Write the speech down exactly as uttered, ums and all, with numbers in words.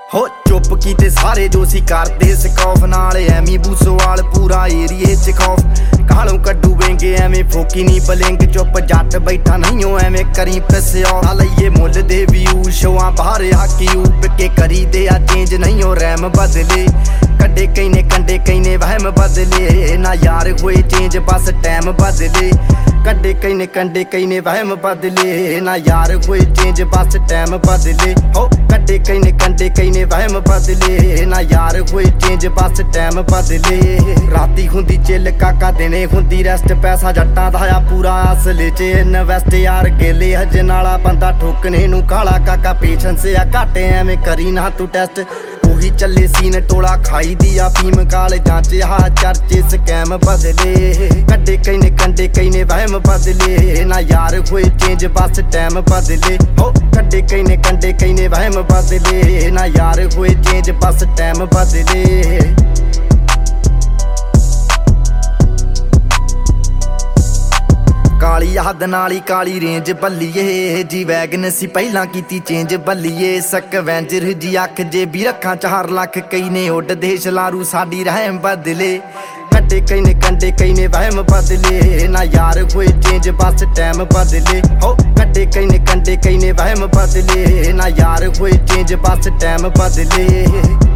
हो चुप कीते सारे जो सी करदे स्कॉफ नाल एमी बूसोवाल पूरा एरिए च खौफ कालों कड्डू वेंगे एवें फोकी नी बलिंग चुप जट बैठा नहीं हो एवें करी प्रेस्यो लइए मुल दे व्यू शोआं बाहर हाकी उप के करी दे आ चेंज नहीं हो रैम बदले कड्डे कई ने कंडे कई ने वहम बदले ना यार होए चेंज बस टाइम बदले कड्डे कई ने कंडे कई ने वहम बदले ना यार होए चेंज बस टाइम बदले हो कड्डे कई ने कंडे कई ने वहम बदले ना यार होए चेंज बस टाइम बदले राती हुंदी चिल काका दिने हुंदी रेस्ट पैसा जट्टां दा आ पूरा असले च इनवेस्ट यार गेले हज नाला बंदा ठोकने नू काला काका पेशेंस आ घाटे एवें करी ना तू टेस्ट ਉਹੀ ਚੱਲੇ ਸੀਨ ਟੋਲਾ ਖਾਈ ਦੀ ਆ ਫੀਮ ਕਾਲਜਾਂ ਚ ਆ ਚਰਚੇ ਸਕੈਮ ਬਦਲੇ ਕੱਡੇ ਕਈ ਨੇ ਕੰਡੇ ਕਈ ਨੇ ਵਹਿਮ ਬਦਲੇ ਨਾ ਯਾਰ ਹੋਏ ਚੇਂਜ ਬਸ ਟਾਈਮ ਬਦਲੇ ਹੋ ਕੱਡੇ ਕਈ ਨੇ ਕੰਡੇ ਕਈ ਨੇ ਵਹਿਮ ਬਦਲੇ ਨਾ ਯਾਰ ਹੋਏ ਚੇਂਜ ਬਸ ਟਾਈਮ ਬਦਲੇ ਕਾਲੀ ਹੱਦ ਨਾਲੀ ਕਾਲੀ ਰੇਂਜ ਬੱਲੀਏ ਜੀ ਵੈਗਨ ਸੀ ਪਹਿਲਾਂ ਕੀਤੀ ਚੇਂਜ ਬੱਲੀਏ ਸਕਵੈਂਜਰ ਜੀ ਅੱਖ ਜੇ ਵੀ ਰੱਖਾਂ ਚਾਰ ਲੱਖ ਕਈ ਨੇ ਉੱਡਦੇ ਛਲਾਰੂ ਸਾਡੀ ਰਹਿਮ ਬਦਲੇ ਕੱਡੇ ਕਈ ਨੇ ਕੰਡੇ ਕਈ ਨੇ ਵਹਿਮ ਬਦਲੇ ਨਾ ਯਾਰ ਹੋਏ ਚੇਂਜ ਬਸ ਟਾਈਮ ਬਦਲੇ ਹੋ ਕੱਡੇ ਕਈ ਨੇ ਕੰਡੇ ਕਈ ਨੇ ਵਹਿਮ ਬਦਲੇ ਨਾ ਯਾਰ ਹੋਏ ਚੇਂਜ ਬਸ ਟਾਈਮ ਬਦਲੇ